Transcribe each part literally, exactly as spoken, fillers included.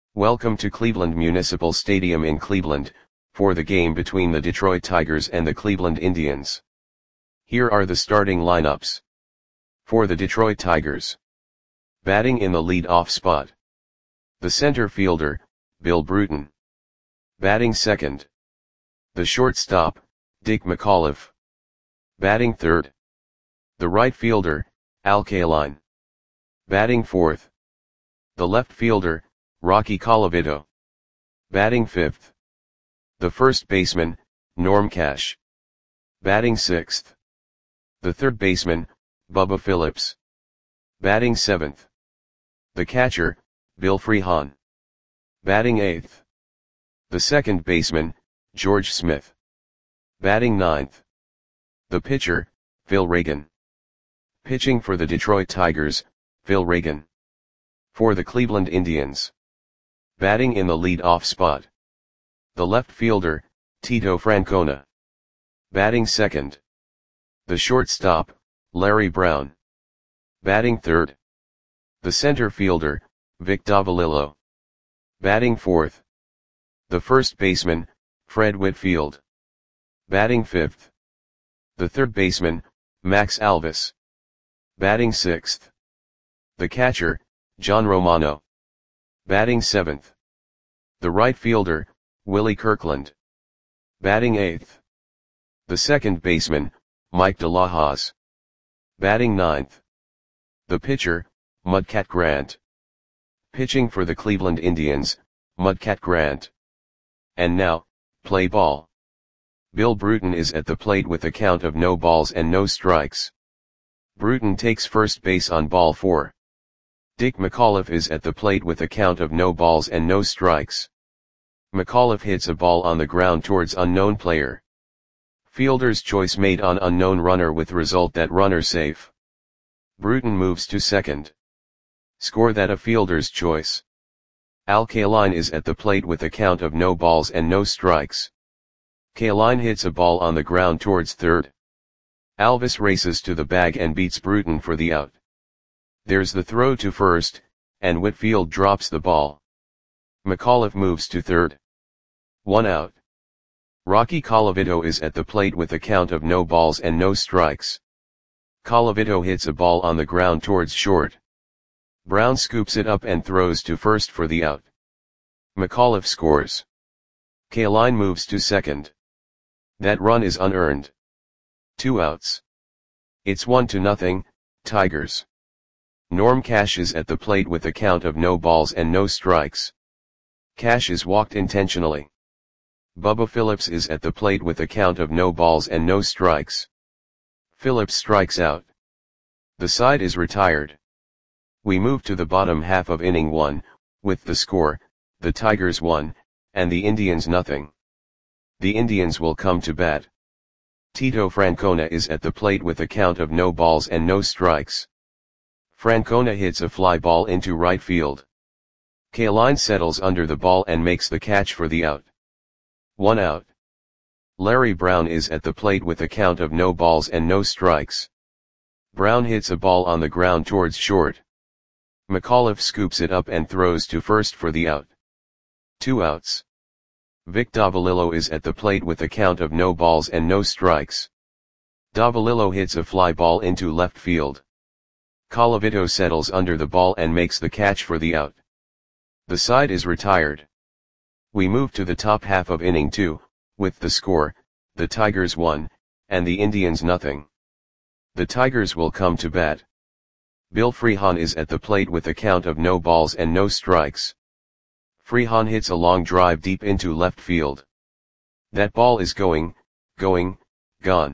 Welcome to Cleveland Municipal Stadium in Cleveland, for the game between the Detroit Tigers and the Cleveland Indians. Here are the starting lineups. For the Detroit Tigers. Batting in the lead-off spot. The center fielder, Bill Bruton. Batting second. The shortstop, Dick McAuliffe. Batting third. The right fielder, Al Kaline. Batting fourth. The left fielder, Rocky Colavito. Batting fifth. The first baseman, Norm Cash. Batting sixth. The third baseman, Bubba Phillips. Batting seventh. The catcher, Bill Freehan. Batting eighth. The second baseman, George Smith. Batting ninth. The pitcher, Phil Reagan. Pitching for the Detroit Tigers, Phil Reagan. For the Cleveland Indians. Batting in the lead-off spot. The left fielder, Tito Francona. Batting second. The shortstop, Larry Brown. Batting third. The center fielder, Vic Davalillo. Batting fourth. The first baseman, Fred Whitfield. Batting fifth. The third baseman, Max Alvis. Batting sixth. The catcher, John Romano. Batting seventh. The right fielder, Willie Kirkland. Batting eighth. The second baseman, Mike DeLahoz. Batting ninth. The pitcher, Mudcat Grant. Pitching for the Cleveland Indians, Mudcat Grant. And now, play ball. Bill Bruton is at the plate with a count of no balls and no strikes. Bruton takes first base on ball four. Dick McAuliffe is at the plate with a count of no balls and no strikes. McAuliffe hits a ball on the ground towards unknown player. Fielder's choice made on unknown runner with result that runner safe. Bruton moves to second. Score that a fielder's choice. Al Kaline is at the plate with a count of no balls and no strikes. Kaline hits a ball on the ground towards third. Alvis races to the bag and beats Bruton for the out. There's the throw to first, and Whitfield drops the ball. McAuliffe moves to third. One out. Rocky Colavito is at the plate with a count of no balls and no strikes. Colavito hits a ball on the ground towards short. Brown scoops it up and throws to first for the out. McAuliffe scores. Kaline moves to second. That run is unearned. Two outs. It's one to nothing, Tigers. Norm Cash is at the plate with a count of no balls and no strikes. Cash is walked intentionally. Bubba Phillips is at the plate with a count of no balls and no strikes. Phillips strikes out. The side is retired. We move to the bottom half of inning one, with the score, the Tigers one, and the Indians nothing. The Indians will come to bat. Tito Francona is at the plate with a count of no balls and no strikes. Francona hits a fly ball into right field. Kaline settles under the ball and makes the catch for the out. One out. Larry Brown is at the plate with a count of no balls and no strikes. Brown hits a ball on the ground towards short. McAuliffe scoops it up and throws to first for the out. Two outs. Vic Davalillo is at the plate with a count of no balls and no strikes. Davalillo hits a fly ball into left field. Colavito settles under the ball and makes the catch for the out. The side is retired. We move to the top half of inning two, with the score, the Tigers one, and the Indians nothing. The Tigers will come to bat. Bill Freehan is at the plate with a count of no balls and no strikes. Freehan hits a long drive deep into left field. That ball is going, going, gone.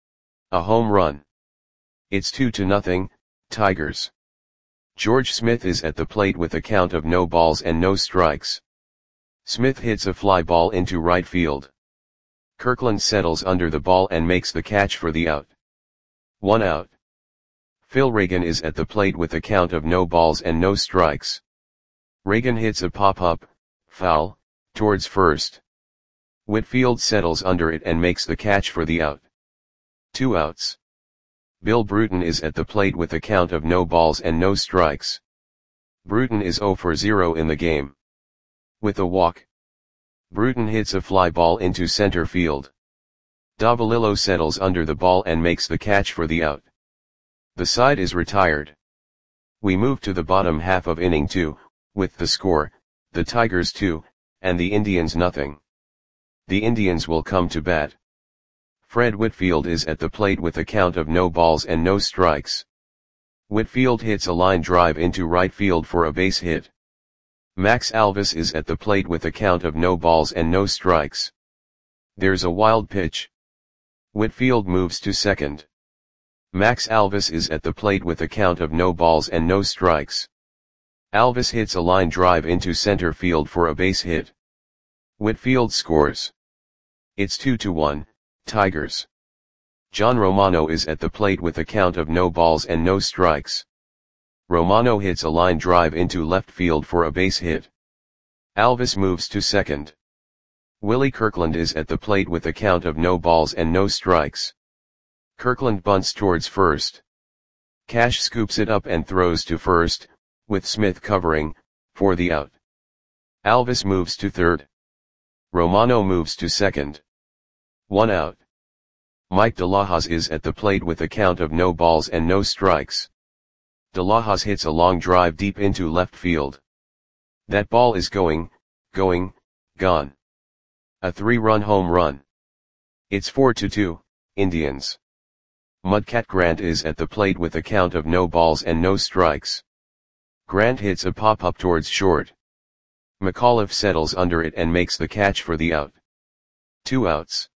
A home run. It's two to nothing, Tigers. George Smith is at the plate with a count of no balls and no strikes. Smith hits a fly ball into right field. Kirkland settles under the ball and makes the catch for the out. One out. Phil Reagan is at the plate with a count of no balls and no strikes. Reagan hits a pop-up, foul, towards first. Whitfield settles under it and makes the catch for the out. Two outs. Bill Bruton is at the plate with a count of no balls and no strikes. Bruton is zero for zero in the game. With a walk, Bruton hits a fly ball into center field. Davalillo settles under the ball and makes the catch for the out. The side is retired. We move to the bottom half of inning two, with the score, the Tigers two, and the Indians nothing. The Indians will come to bat. Fred Whitfield is at the plate with a count of no balls and no strikes. Whitfield hits a line drive into right field for a base hit. Max Alvis is at the plate with a count of no balls and no strikes. There's a wild pitch. Whitfield moves to second. Max Alvis is at the plate with a count of no balls and no strikes. Alvis hits a line drive into center field for a base hit. Whitfield scores. It's two to one, Tigers. John Romano is at the plate with a count of no balls and no strikes. Romano hits a line drive into left field for a base hit. Alvis moves to second. Willie Kirkland is at the plate with a count of no balls and no strikes. Kirkland bunts towards first. Cash scoops it up and throws to first, with Smith covering, for the out. Alvis moves to third. Romano moves to second. One out. Mike De La Hoz is at the plate with a count of no balls and no strikes. De La Hoz hits a long drive deep into left field. That ball is going, going, gone. A three-run home run. It's four to two, Indians. Mudcat Grant is at the plate with a count of no balls and no strikes. Grant hits a pop-up towards short. McAuliffe settles under it and makes the catch for the out. Two outs.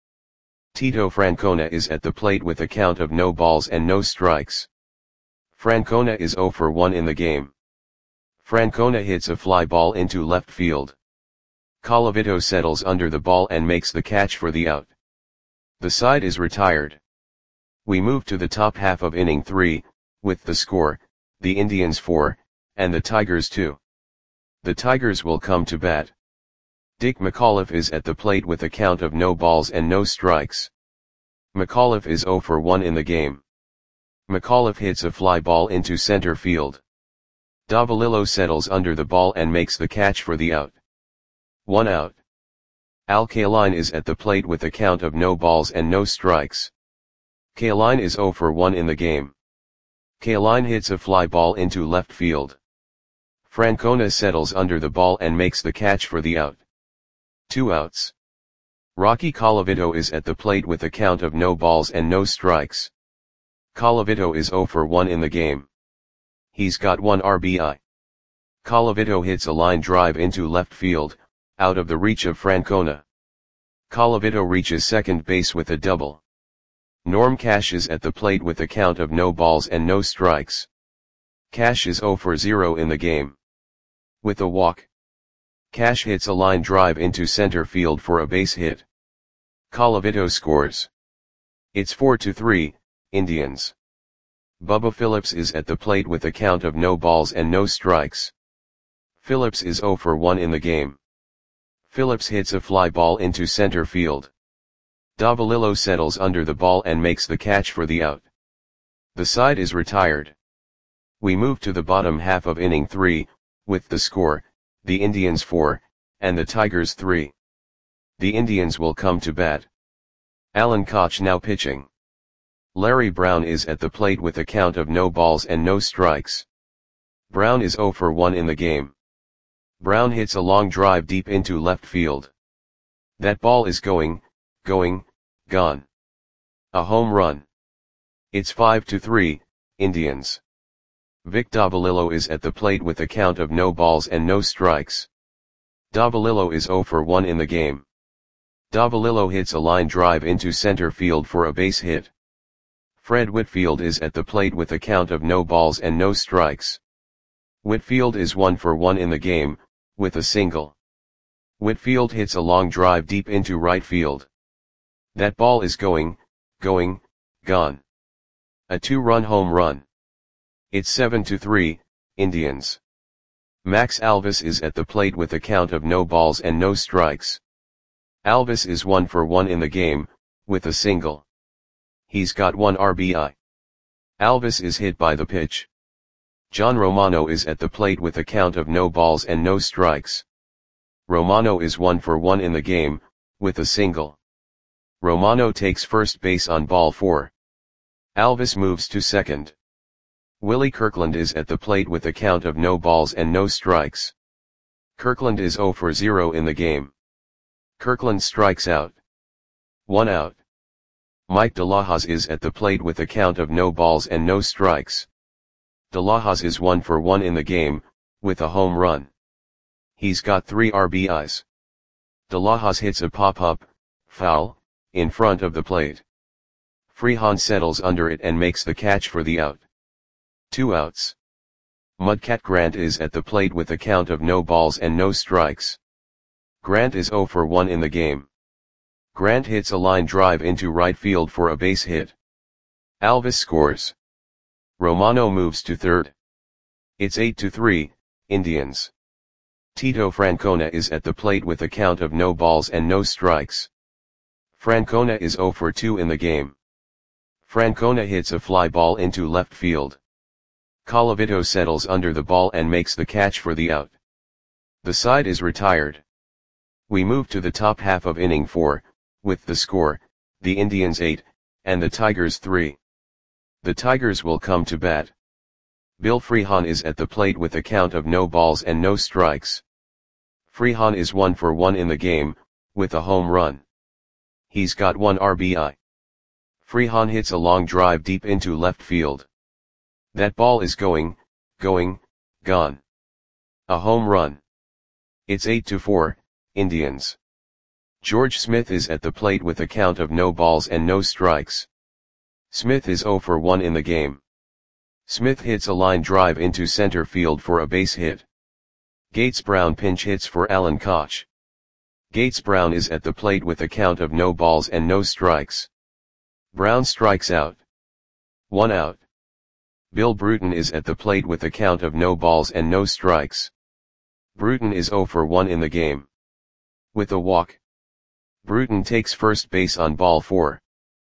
Tito Francona is at the plate with a count of no balls and no strikes. Francona is zero for one in the game. Francona hits a fly ball into left field. Colavito settles under the ball and makes the catch for the out. The side is retired. We move to the top half of inning three, with the score, the Indians four, and the Tigers two. The Tigers will come to bat. Dick McAuliffe is at the plate with a count of no balls and no strikes. McAuliffe is zero for one in the game. McAuliffe hits a fly ball into center field. Davalillo settles under the ball and makes the catch for the out. One out. Al Kaline is at the plate with a count of no balls and no strikes. Kaline is zero for one in the game. Kaline hits a fly ball into left field. Francona settles under the ball and makes the catch for the out. Two outs. Rocky Colavito is at the plate with a count of no balls and no strikes. Colavito is zero for one in the game. He's got one R B I. Colavito hits a line drive into left field, out of the reach of Francona. Colavito reaches second base with a double. Norm Cash is at the plate with a count of no balls and no strikes. Cash is zero for zero in the game. With a walk, Cash hits a line drive into center field for a base hit. Colavito scores. It's four to three, Indians. Bubba Phillips is at the plate with a count of no balls and no strikes. Phillips is zero for one in the game. Phillips hits a fly ball into center field. Davalillo settles under the ball and makes the catch for the out. The side is retired. We move to the bottom half of inning three, with the score, the Indians four, and the Tigers three. The Indians will come to bat. Alan Koch now pitching. Larry Brown is at the plate with a count of no balls and no strikes. Brown is zero for one in the game. Brown hits a long drive deep into left field. That ball is going, going, gone. A home run. It's five to three, Indians. Vic Davalillo is at the plate with a count of no balls and no strikes. Davalillo is zero for one in the game. Davalillo hits a line drive into center field for a base hit. Fred Whitfield is at the plate with a count of no balls and no strikes. Whitfield is one for one in the game, with a single. Whitfield hits a long drive deep into right field. That ball is going, going, gone. A two-run home run. It's seven to three, Indians. Max Alvis is at the plate with a count of no balls and no strikes. Alvis is one for one in the game, with a single. He's got one R B I. Alvis is hit by the pitch. John Romano is at the plate with a count of no balls and no strikes. Romano is one for one in the game, with a single. Romano takes first base on ball four. Alvis moves to second. Willie Kirkland is at the plate with a count of no balls and no strikes. Kirkland is zero for zero in the game. Kirkland strikes out. One out. Mike De La Hoz is at the plate with a count of no balls and no strikes. De La Hoz is one for one in the game, with a home run. He's got three R B Is. De La Hoz hits a pop-up, foul, in front of the plate. Freehan settles under it and makes the catch for the out. Two outs. Mudcat Grant is at the plate with a count of no balls and no strikes. Grant is zero for one in the game. Grant hits a line drive into right field for a base hit. Alvis scores. Romano moves to third. It's eight to three, Indians. Tito Francona is at the plate with a count of no balls and no strikes. Francona is zero for two in the game. Francona hits a fly ball into left field. Colavito settles under the ball and makes the catch for the out. The side is retired. We move to the top half of inning four, with the score, the Indians eight, and the Tigers three. The Tigers will come to bat. Bill Freehan is at the plate with a count of no balls and no strikes. Freehan is one for one in the game, with a home run. He's got one R B I. Freehan hits a long drive deep into left field. That ball is going, going, gone. A home run. It's eight to four, Indians. George Smith is at the plate with a count of no balls and no strikes. Smith is zero for one in the game. Smith hits a line drive into center field for a base hit. Gates Brown pinch hits for Alan Koch. Gates Brown is at the plate with a count of no balls and no strikes. Brown strikes out. One out. Bill Bruton is at the plate with a count of no balls and no strikes. Bruton is zero for one in the game. With a walk. Bruton takes first base on ball four.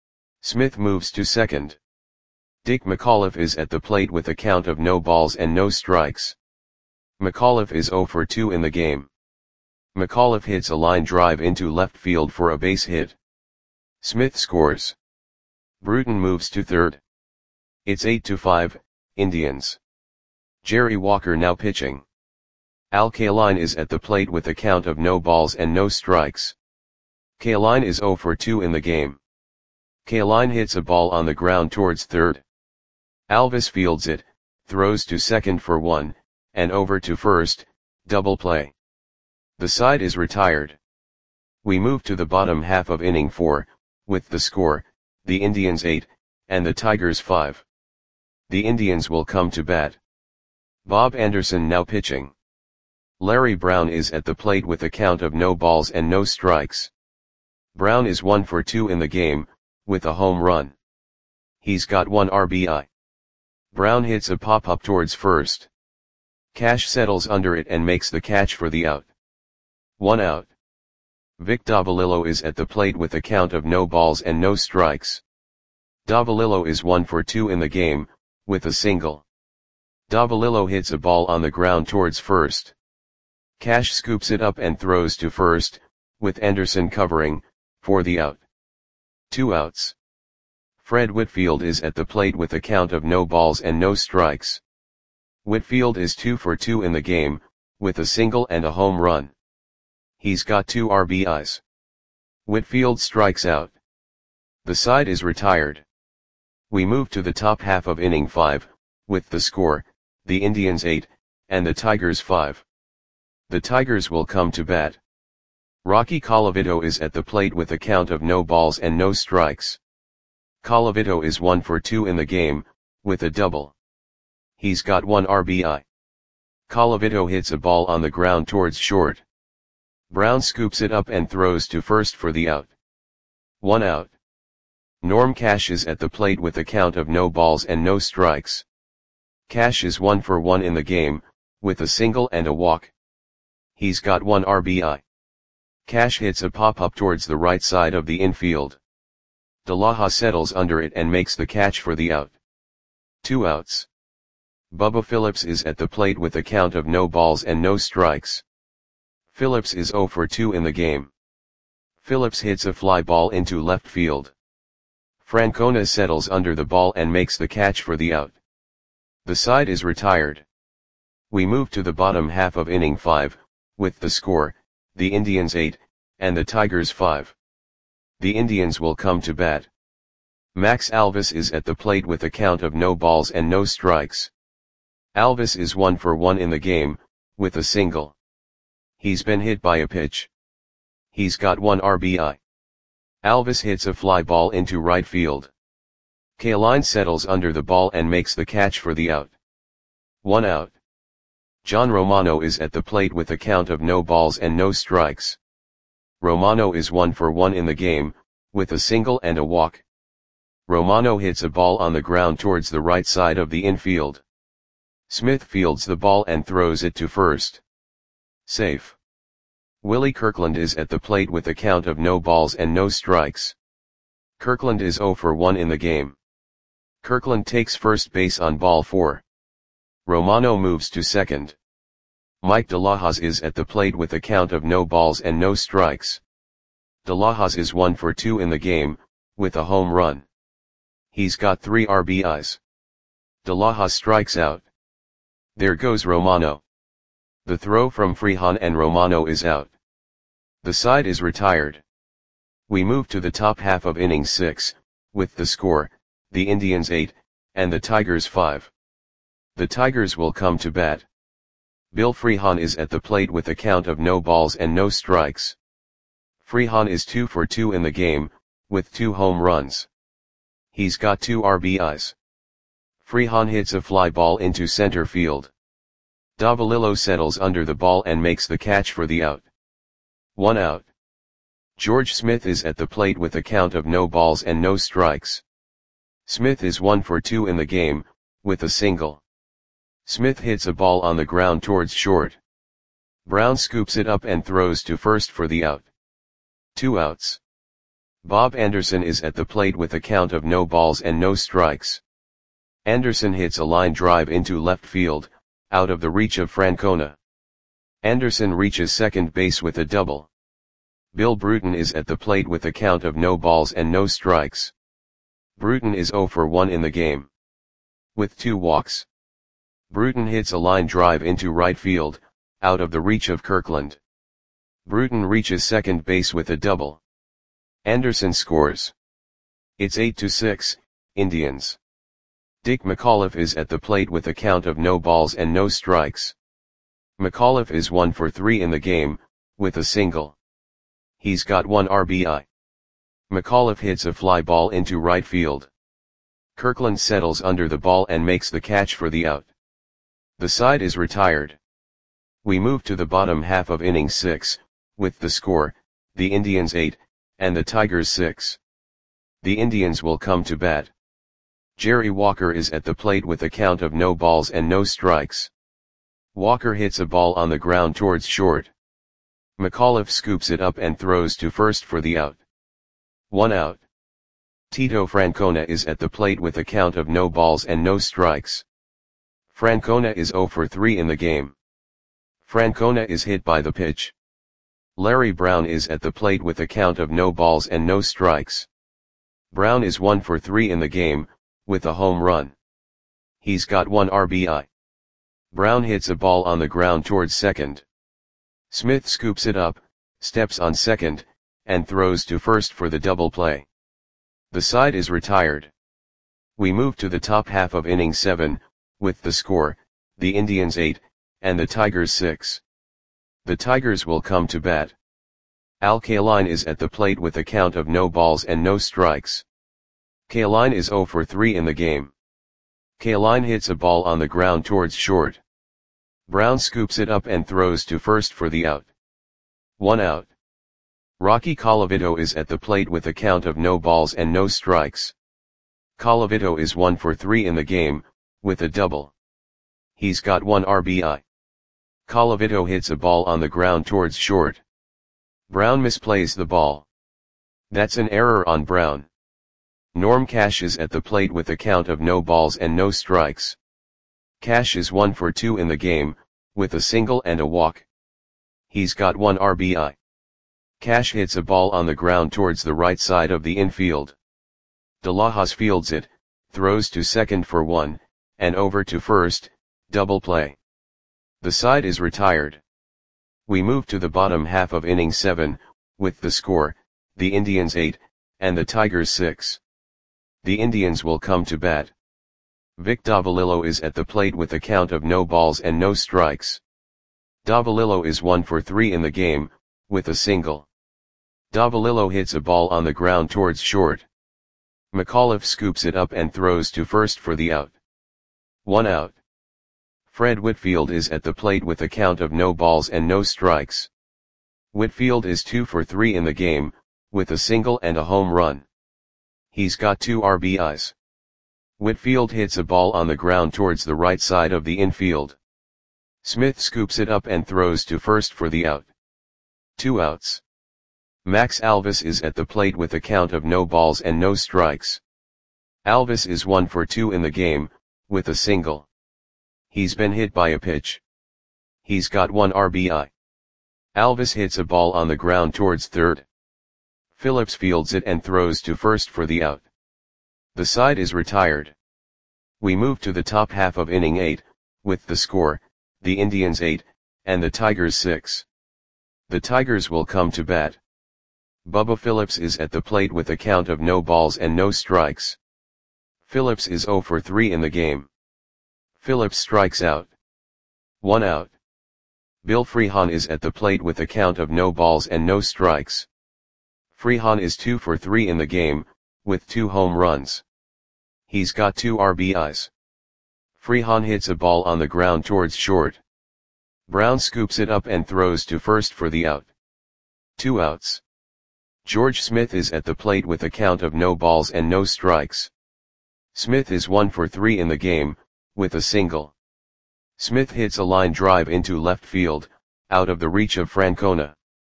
Smith moves to second. Dick McAuliffe is at the plate with a count of no balls and no strikes. McAuliffe is zero for two in the game. McAuliffe hits a line drive into left field for a base hit. Smith scores. Bruton moves to third. It's eight to five, Indians. Jerry Walker now pitching. Al Kaline is at the plate with a count of no balls and no strikes. Kaline is zero for two in the game. Kaline hits a ball on the ground towards third. Alvis fields it, throws to second for one, and over to first, double play. The side is retired. We move to the bottom half of inning four, with the score, the Indians eight, and the Tigers five. The Indians will come to bat. Bob Anderson now pitching. Larry Brown is at the plate with a count of no balls and no strikes. Brown is one for two in the game, with a home run. He's got one R B I. Brown hits a pop-up towards first. Cash settles under it and makes the catch for the out. One out. Vic Davalillo is at the plate with a count of no balls and no strikes. Davalillo is one for two in the game, with a single. Davalillo hits a ball on the ground towards first. Cash scoops it up and throws to first, with Anderson covering, for the out. Two outs. Fred Whitfield is at the plate with a count of no balls and no strikes. Whitfield is two for two in the game, with a single and a home run. He's got two R B Is. Whitfield strikes out. The side is retired. We move to the top half of inning five, with the score, the Indians eight, and the Tigers five. The Tigers will come to bat. Rocky Colavito is at the plate with a count of no balls and no strikes. Colavito is one for two in the game, with a double. He's got one R B I. Colavito hits a ball on the ground towards short. Brown scoops it up and throws to first for the out. One out. Norm Cash is at the plate with a count of no balls and no strikes. Cash is one for one in the game, with a single and a walk. He's got one R B I. Cash hits a pop-up towards the right side of the infield. De La Hoz settles under it and makes the catch for the out. Two outs. Bubba Phillips is at the plate with a count of no balls and no strikes. Phillips is zero for two in the game. Phillips hits a fly ball into left field. Francona settles under the ball and makes the catch for the out. The side is retired. We move to the bottom half of inning five, with the score, the Indians eight, and the Tigers five. The Indians will come to bat. Max Alvis is at the plate with a count of no balls and no strikes. Alvis is one for one in the game, with a single. He's been hit by a pitch. He's got one R B I. Alvis hits a fly ball into right field. Kaline settles under the ball and makes the catch for the out. One out. John Romano is at the plate with a count of no balls and no strikes. Romano is one for one in the game, with a single and a walk. Romano hits a ball on the ground towards the right side of the infield. Smith fields the ball and throws it to first. Safe. Willie Kirkland is at the plate with a count of no balls and no strikes. Kirkland is zero for one in the game. Kirkland takes first base on ball four. Romano moves to second. Mike De La Hoz is at the plate with a count of no balls and no strikes. De La Hoz is one for two in the game, with a home run. He's got three R B Is. De La Hoz strikes out. There goes Romano. The throw from Freehan and Romano is out. The side is retired. We move to the top half of inning six, with the score, the Indians eight, and the Tigers five. The Tigers will come to bat. Bill Freehan is at the plate with a count of no balls and no strikes. Freehan is two for two in the game, with two home runs. He's got two R B Is. Freehan hits a fly ball into center field. Davalillo settles under the ball and makes the catch for the out. One out. George Smith is at the plate with a count of no balls and no strikes. Smith is one for two in the game, with a single. Smith hits a ball on the ground towards short. Brown scoops it up and throws to first for the out. Two outs. Bob Anderson is at the plate with a count of no balls and no strikes. Anderson hits a line drive into left field, out of the reach of Francona. Anderson reaches second base with a double. Bill Bruton is at the plate with a count of no balls and no strikes. Bruton is zero for one in the game. With two walks. Bruton hits a line drive into right field, out of the reach of Kirkland. Bruton reaches second base with a double. Anderson scores. It's eight to six, Indians. Dick McAuliffe is at the plate with a count of no balls and no strikes. McAuliffe is one for three in the game, with a single. He's got one R B I. McAuliffe hits a fly ball into right field. Kirkland settles under the ball and makes the catch for the out. The side is retired. We move to the bottom half of inning six, with the score, the Indians eight, and the Tigers six. The Indians will come to bat. Jerry Walker is at the plate with a count of no balls and no strikes. Walker hits a ball on the ground towards short. McAuliffe scoops it up and throws to first for the out. One out. Tito Francona is at the plate with a count of no balls and no strikes. Francona is zero for three in the game. Francona is hit by the pitch. Larry Brown is at the plate with a count of no balls and no strikes. Brown is one for three in the game, with a home run. He's got one R B I. Brown hits a ball on the ground towards second. Smith scoops it up, steps on second, and throws to first for the double play. The side is retired. We move to the top half of inning seven, with the score, the Indians eight, and the Tigers six. The Tigers will come to bat. Al Kaline is at the plate with a count of no balls and no strikes. Kaline is zero for three in the game. Kaline hits a ball on the ground towards short. Brown scoops it up and throws to first for the out. One out. Rocky Colavito is at the plate with a count of no balls and no strikes. Colavito is one for three in the game, with a double. He's got one R B I. Colavito hits a ball on the ground towards short. Brown misplays the ball. That's an error on Brown. Norm Cash is at the plate with a count of no balls and no strikes. Cash is one for two in the game, with a single and a walk. He's got one R B I. Cash hits a ball on the ground towards the right side of the infield. De Lajas fields it, throws to second for one, and over to first, double play. The side is retired. We move to the bottom half of inning seven, with the score, the Indians eight, and the Tigers six. The Indians will come to bat. Vic Davalillo is at the plate with a count of no balls and no strikes. Davalillo is one for three in the game, with a single. Davalillo hits a ball on the ground towards short. McAuliffe scoops it up and throws to first for the out. One out. Fred Whitfield is at the plate with a count of no balls and no strikes. Whitfield is two for three in the game, with a single and a home run. He's got two R B Is. Whitfield hits a ball on the ground towards the right side of the infield. Smith scoops it up and throws to first for the out. Two outs. Max Alvis is at the plate with a count of no balls and no strikes. Alvis is one for two in the game, with a single. He's been hit by a pitch. He's got one R B I. Alvis hits a ball on the ground towards third. Phillips fields it and throws to first for the out. The side is retired. We move to the top half of inning eight, with the score, the Indians eight, and the Tigers six. The Tigers will come to bat. Bubba Phillips is at the plate with a count of no balls and no strikes. Phillips is zero for three in the game. Phillips strikes out. One out. Bill Freehan is at the plate with a count of no balls and no strikes. Freehan is two for three in the game, with two home runs. He's got two R B Is. Freehan hits a ball on the ground towards short. Brown scoops it up and throws to first for the out. Two outs. George Smith is at the plate with a count of no balls and no strikes. Smith is one for three in the game, with a single. Smith hits a line drive into left field, out of the reach of Francona.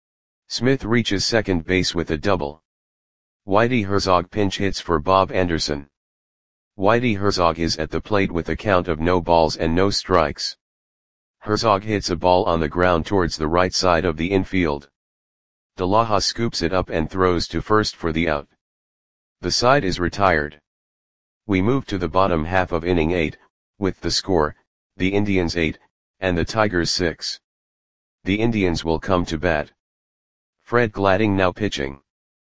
Smith reaches second base with a double. Whitey Herzog pinch hits for Bob Anderson. Whitey Herzog is at the plate with a count of no balls and no strikes. Herzog hits a ball on the ground towards the right side of the infield. De Lajas scoops it up and throws to first for the out. The side is retired. We move to the bottom half of inning eight, with the score, the Indians eight, and the Tigers six. The Indians will come to bat. Fred Gladding now pitching.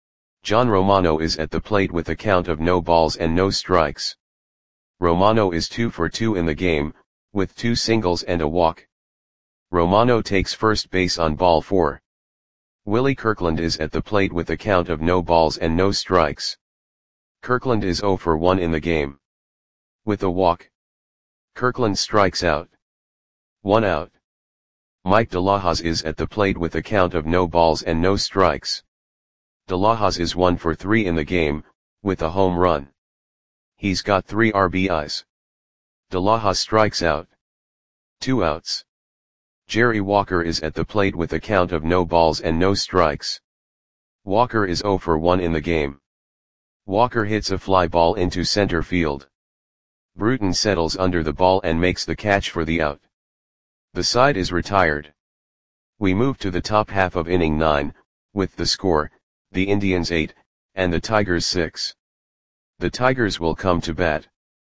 John Romano is at the plate with a count of no balls and no strikes. Romano is two for two in the game, with two singles and a walk. Romano takes first base on ball four. Willie Kirkland is at the plate with a count of no balls and no strikes. Kirkland is zero for one in the game. With a walk. Kirkland strikes out. One out. Mike De Lajas is at the plate with a count of no balls and no strikes. De Lajas is one for three in the game, with a home run. He's got three R B Is. De Lajas strikes out. Two outs. Jerry Walker is at the plate with a count of no balls and no strikes. Walker is zero for one in the game. Walker hits a fly ball into center field. Bruton settles under the ball and makes the catch for the out. The side is retired. We move to the top half of inning nine, with the score, the Indians eight, and the Tigers six. The Tigers will come to bat.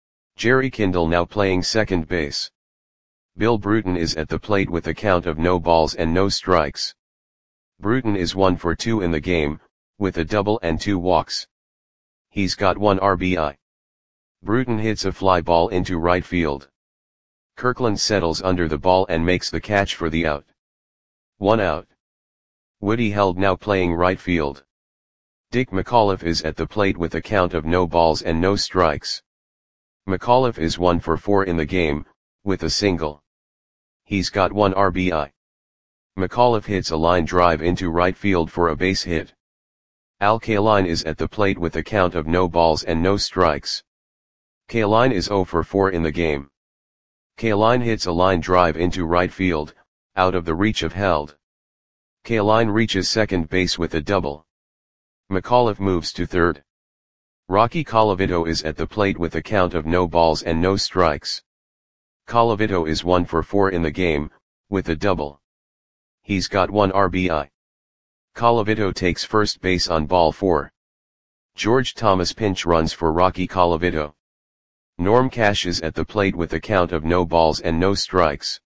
Jerry Kindle now playing second base. Bill Bruton is at the plate with a count of no balls and no strikes. Bruton is one for two in the game, with a double and two walks. He's got one R B I. Bruton hits a fly ball into right field. Kirkland settles under the ball and makes the catch for the out. One out. Woody Held now playing right field. Dick McAuliffe is at the plate with a count of no balls and no strikes. McAuliffe is one for four in the game, with a single. He's got one R B I. McAuliffe hits a line drive into right field for a base hit. Al Kaline is at the plate with a count of no balls and no strikes. Kaline is zero for four in the game. Kaline hits a line drive into right field, out of the reach of Held. Kaline reaches second base with a double. McAuliffe moves to third. Rocky Colavito is at the plate with a count of no balls and no strikes. Colavito is one for four in the game, with a double. He's got one R B I. Colavito takes first base on ball four. George Thomas pinch runs for Rocky Colavito. Norm Cash is at the plate with a count of no balls and no strikes.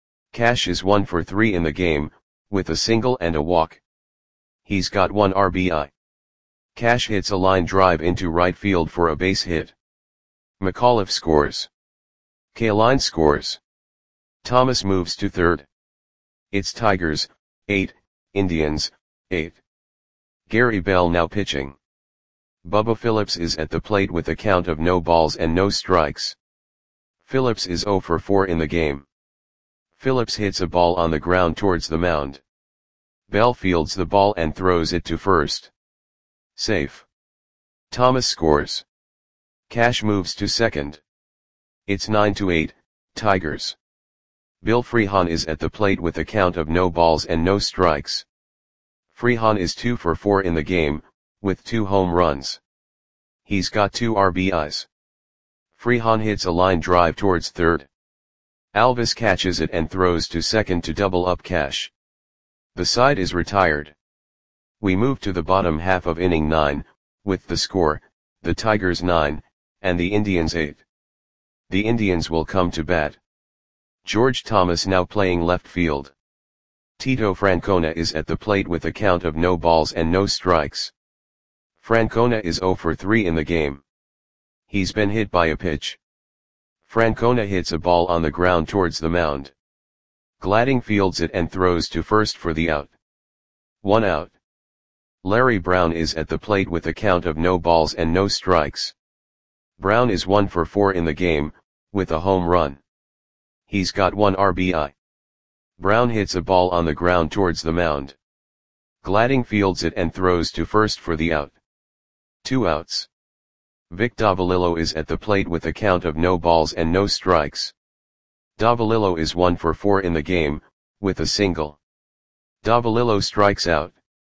Cash is one for three in the game, with a single and a walk. He's got one R B I. Cash hits a line drive into right field for a base hit. McAuliffe scores. Kaline scores. Thomas moves to third. It's Tigers, eight, Indians, eight. Gary Bell now pitching. Bubba Phillips is at the plate with a count of no balls and no strikes. Phillips is zero for four in the game. Phillips hits a ball on the ground towards the mound. Bell fields the ball and throws it to first. Safe. Thomas scores. Cash moves to second. It's nine to eight, Tigers. Bill Freehan is at the plate with a count of no balls and no strikes. Freehan is two for four in the game, with two home runs. He's got two R B Is. Freehan hits a line drive towards third. Alvis catches it and throws to second to double up Cash. The side is retired. We move to the bottom half of inning nine, with the score, the Tigers nine, and the Indians eight. The Indians will come to bat. George Thomas now playing left field. Tito Francona is at the plate with a count of no balls and no strikes. Francona is zero for three in the game. He's been hit by a pitch. Francona hits a ball on the ground towards the mound. Gladding fields it and throws to first for the out. One out. Larry Brown is at the plate with a count of no balls and no strikes. Brown is one for four in the game, with a home run. He's got one R B I. Brown hits a ball on the ground towards the mound. Gladding fields it and throws to first for the out. Two outs. Vic Davalillo is at the plate with a count of no balls and no strikes. Davalillo is one for four in the game, with a single. Davalillo strikes out.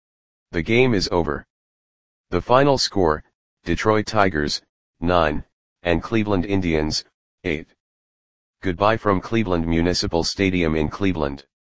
The game is over. The final score, Detroit Tigers, nine, and Cleveland Indians, eight. Goodbye from Cleveland Municipal Stadium in Cleveland.